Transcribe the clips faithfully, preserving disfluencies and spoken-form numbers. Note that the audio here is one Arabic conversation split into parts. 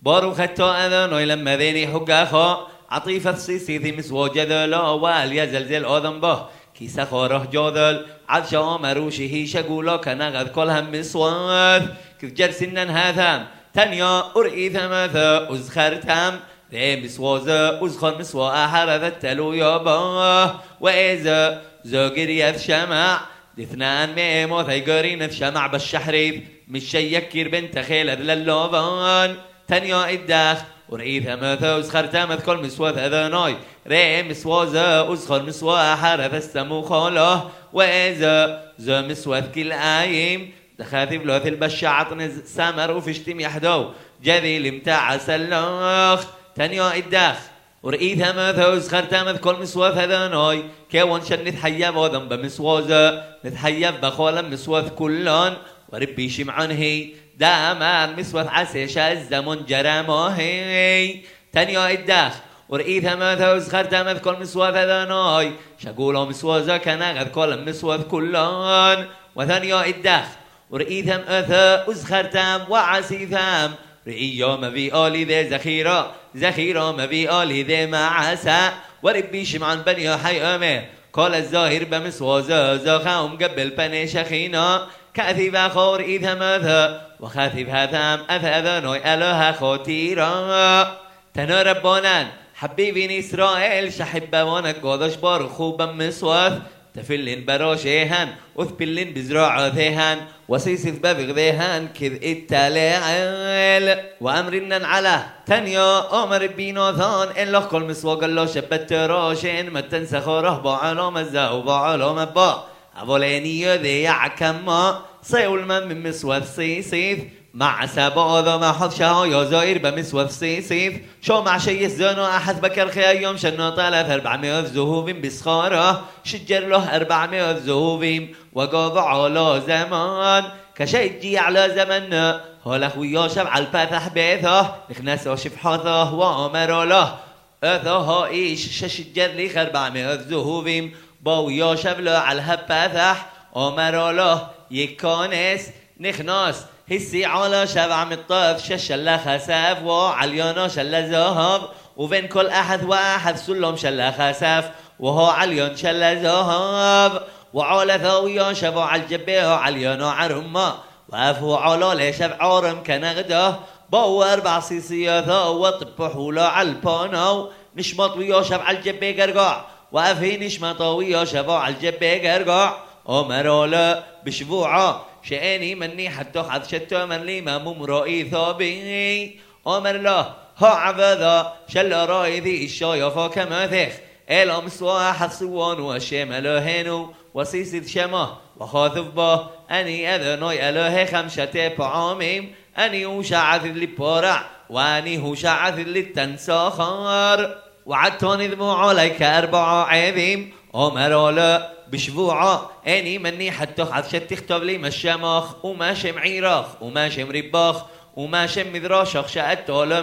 بارو خطا اذانوي لما ذيني حقاخا عطيفة سيسي ذي مسوا جذلا واليا زلزل آدم به كيسا خاره جاذل عد شامروشه شقولا كنغذ كلهم مسواث كيف جرسنن هذا تنيا أرئي ثمثا أزخرتم ذي مسوازا أزخر مسوا أحرذ التلو يابا وإذا زوجريث شمع اثنان ميمو ثيقرين شمع بالشحريف مش شيكير بنت خيلة للوفان تنيا إداخ ورئي ثمثا أزخر تامث كل مسواث أذاناي رئي مسوازا أزخر مسوا حرف السمو خاله وإذا زو مسواث كل آيم دخاثف لوث البشعط نز سامر وفشتم يحدو جذي لمتاع سلاخ تنيا إداخ ورئي ثمثا أزخر تامث كل مسواث أذاناي كيوان شن نتحيب وذنب مسوازا نتحيب بخولا مسواث كلان وربي شمعنه داما مسوث عسيش الزمن جرماهي تنيا إداخ ورئي ثمثا أزخر تامث كل مسواث أذاناي شقولا مسوازا كنغذ كل مسواث كلان وثانيا إداخ ورئي ثمثا أزخر تام وعسي ثام رئي يوم في آلي ذي زخيرا زخيرا ما في آلي ذي معسا وربي شمعان بني حي أمه قال الزاهر بمسوازا زاخاهم قبل بني شخينا كأثيب خور إذا ماذا وخاثب هذام أذانوي ألها خطيرا تنا ربانان حبيبين إسرائيل شحب وانا قادش بار خوبا مسواث تفلين براشيهن وثبلين بزراعتهن وسيسف ببغذهن كذ التلاعل وأمرنا على تنيا أمر بيناثان إلا كل مسواق الله شبت راشين ما تنسى خاره بعلام الزاو بعلام با أولاني ذي يعكما صيول من من مسواث سيسيف مع سبا ذا ما حظ شهايا زائر بمسواث سيسيف شو مع شي الزانو أحد بكر خي يوم شنا ثلاث أربعمائة زهوب بسخارة شجر له أربعمائة زهوب وقاض على زمان كشي تجي على زمن هلا خويا شبع الفتح بيثه نخنس وشفحاثه وأمر له أثها إيش شجر لي أربعمائة زهوب باويا شبله على الهبثح أمر له يكانس نخناس هسي على شبع مطاف ششلا خساف وعليانا شلا ذهب وبين كل أحد واحد سلم شلا خساف وهو عليان شلا ذهب وعلى ثويا شبع على الجبه عليانا عرما وافو على لشبع عرم كنغده باو أربع سيسياثا وطب حولا على البانو نشمط ويا شبع على الجبه قرقع وافي نشمط ويا شبع على الجبه قرقع أمرالا بشفوعه شأني مني حتى حد شتى من لي ما ممرئي ثابي أمر له ها عبذا شل رأي ذي الشايفة كما ثخ إلا مسوا حصوان وشمل هنو وسيسد شمه وخاطف به أني أذنوي أله خمشة بعاميم أني هو شعث اللي بارع وأني هو شعث اللي تنساخر وعدتني ذمو عليك أربعة عظيم أمر له بشفوعه اني مني حتى حد تختب لي مشامخ وماشي معيرخ وماشي مرباخ وماشي مذراشخ شأت ولا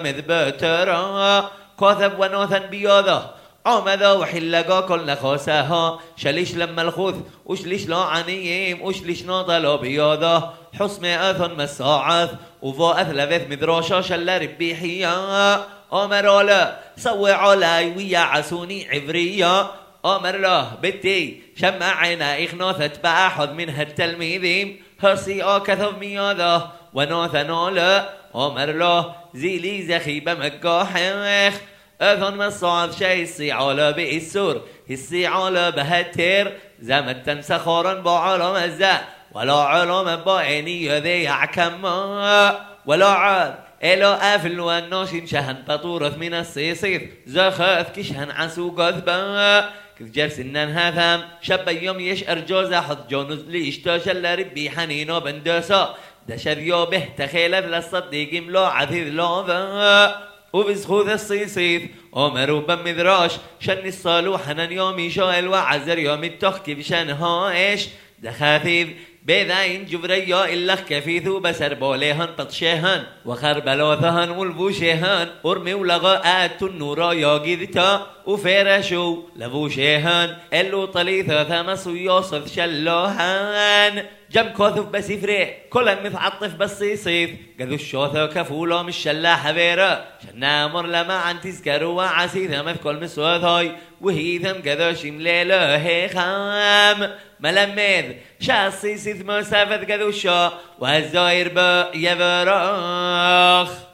مذبترا كاثب ونوثا بياضه عمذا وحلقا كل نخاسها شليش لما الخوث وشليش لا عنيم وشليش ناطلا بياضه حسم اثن مساعث وفا اثلث مذراشا شلا ربيحيا امر لا سوي علي ويا عسوني عفريا أمر له بتي شمعنا إخناثت بأحد من هالتلميذين هرسي أكثر مياذا ونوثنا له أمر له زيلي زخيب مقاحيخ أثن مصعب شي السيعالة بإسور السيعالة بهتر زمت تنسخارا بعلم الزاء ولا علم بعيني ذي يعكما ولا عاد إلا أفل والناشين شهن بطورث من السيسيف زخاث كشهن عسو قذبا كيف جرس النان هاثام شب يوم يشعر جوزا حط جونز ليشتاشل ربي حنينو بندسا دشذيو به تخيلت للصديق ملو عثيذ لوفا وبسخوذ السيسيف أمرو بمذراش شن الصالوح حنن يوم يشاء وعزر يوم التخكي بشان هايش دخاثيذ بذاين جبريا إلا كفيثو بسر بوليهن بطشيهن وخربلوثهن والبوشيهن أرمي ولغاءات النورا ياقذتا وفرشوا لبو شيهن اللو طليثة ثمس ويوصف شلوهن جم كوثف بس يفرح كل متعطف بس يصيف قذو الشوثة كفولو مش شلاحة بيرا شنامر لما عن تذكروا وعسيثة مثكل مسوث هاي وهيثم قذو شمليلو هي خام ملمذ شاسي سيث مسافة قذو الشو وهالزاير با يبراخ